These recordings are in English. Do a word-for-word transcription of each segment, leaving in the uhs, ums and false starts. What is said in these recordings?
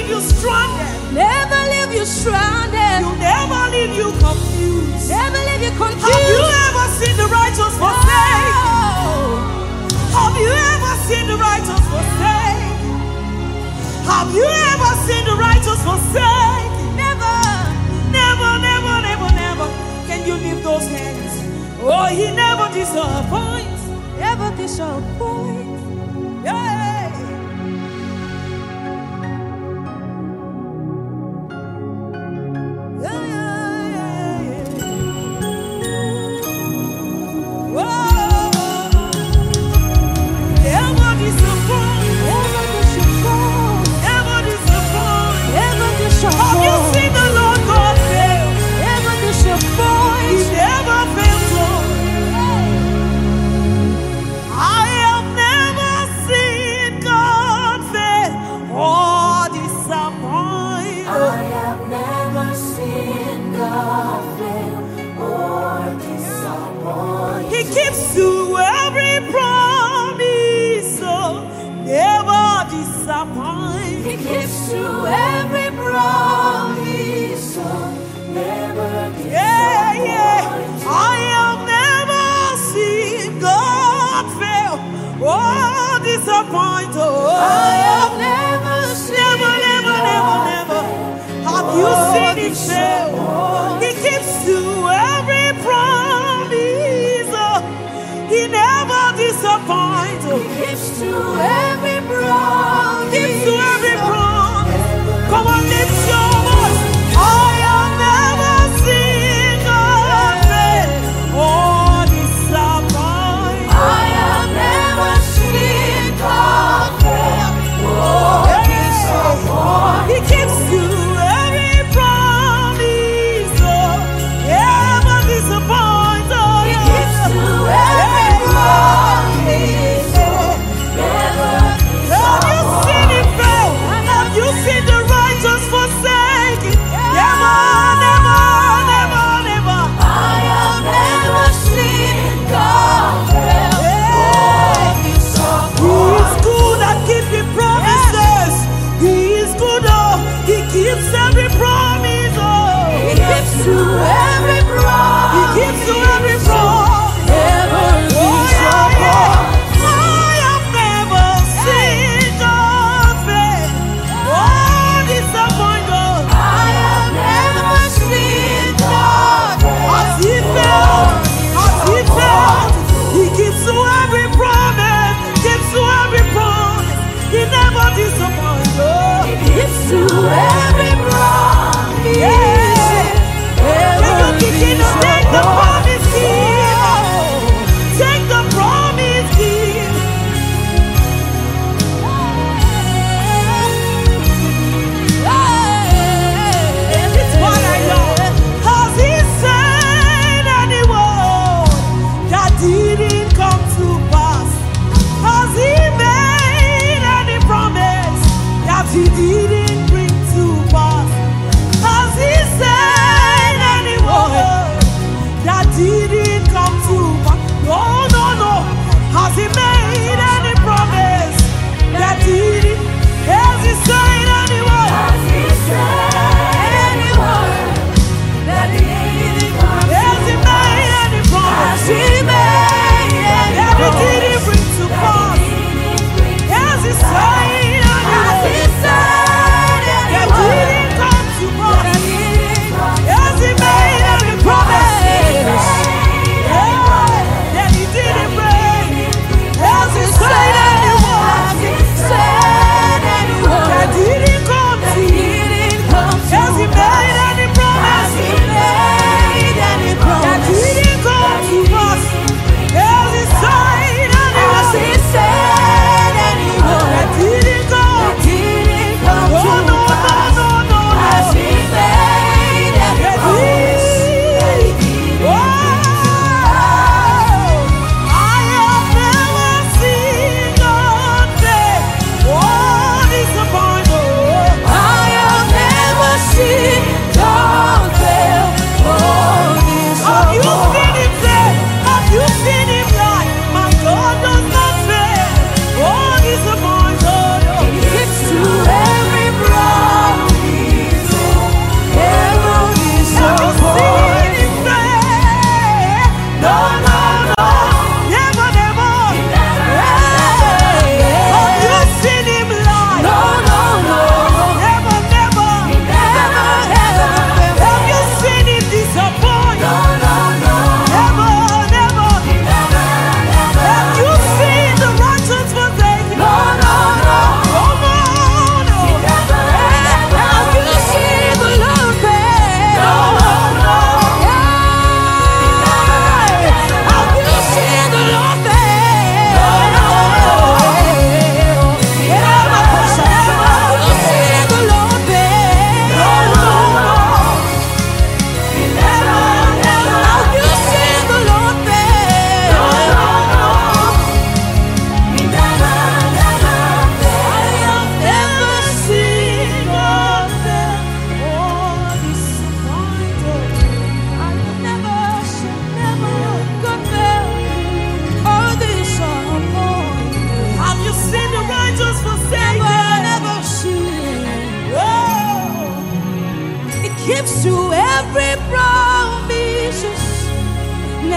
leave you stranded. Never leave you stranded. You never leave you confused. Never leave you confused. Have you ever seen the righteous forsaken? Have you ever seen the righteous forsaken? Have you ever seen the righteous forsaken? Never. Never, never, never, never. Can you lift those hands? Oh, he never disappoints. Never disappoint. Yeah. Yeah, yeah, yeah, yeah. Whoa. Never disappoint. Never disappoint. Never disappoint. Never Have you disappoint. seen the Lord God fail? Never He disappoint. never fails. Lord. I have never seen God fail or disappoint. I have never seen God fail or disappoint. He keeps to every promise, so never disappoint. He keeps to every promise, so never disappoint. Yeah, yeah. I have never seen God fail or disappoint. Oh, I have never seen never, never, never, never. Have you seen Him fail? He keeps to every promise. Oh, He never disappoints. He keeps to every promise. Keeps to every promise. Come on, lift your voice. I have never seen God fail or disappoint. I have never seen God fail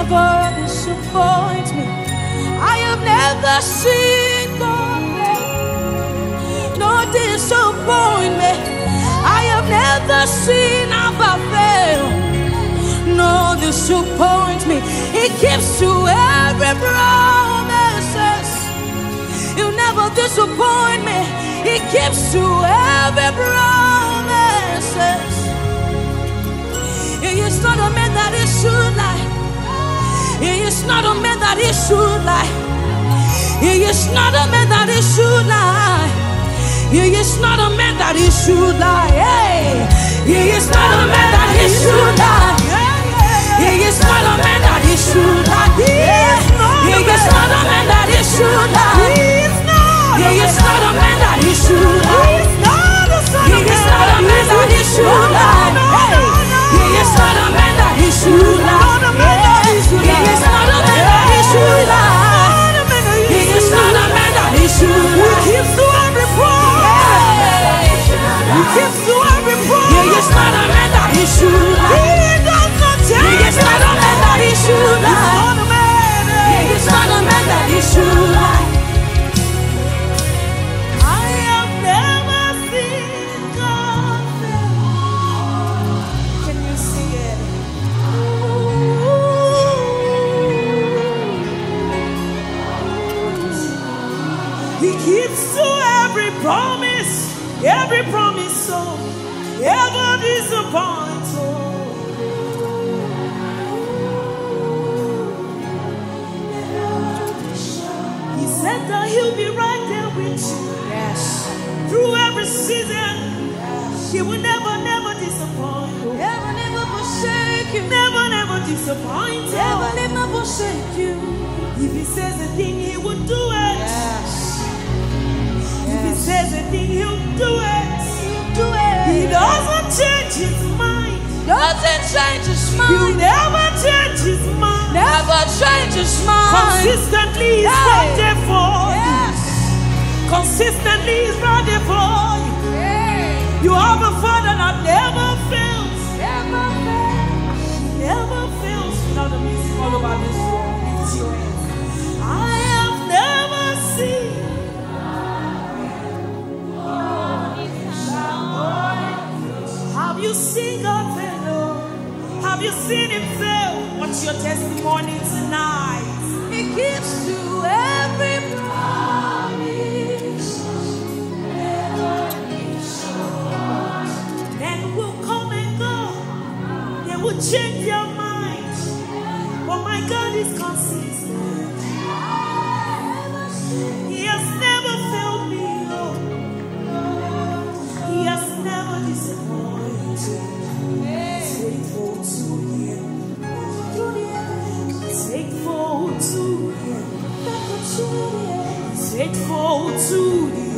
never disappoint me. I have never seen God fail. No disappointment. I have never seen Abba fail. No disappointment. He keeps to every promises. He'll never disappoint me. He keeps to every promises. He is not a man that he should lie. He is not a man that he should lie. He is not a man that he should lie. He is not a man that he should lie. Hey. He is not a man that he should lie. He is not a man that he should lie. He is not a man that he should lie. He is not a man that he should lie. He is not a man that he should lie. He is not a man that he should lie. He is not a man that he should lie. He is not a man that he should lie. He keeps to every promise. He keeps to every promise. He is not a man that he should lie. He does not change. He is not a man that he should lie. He is not a man that he should lie. I have never seen God fail. Can you see it? He keeps to every promise, every promise, so ever disappoints. He said that he'll be right there with you. Yes. Through every season. Yes. He will never, never disappoint you. Never, never forsake you. Never, never disappoint you. Never, never forsake you. If he says a thing, he will do it. Yes. If he says a thing, he'll do it. He'll do it. He doesn't change his mind. Doesn't change his mind. He'll never change his mind. Never change his mind. Consistently, he's hey. right there for yes. you. Consistently, he's right there for you. Hey. You have a Father that never fails. Never fails. Never fails. Now the music all over this room. Lift your hands. I have never seen. Have you seen God fail? Have you seen him fail? What's your testimony tonight? He gives to every promise. Then will come and go. They will change their minds. But my God is consistent. He has never failed me. He has never disappointed. Faithful to him. Faithful to him. Faithful to him.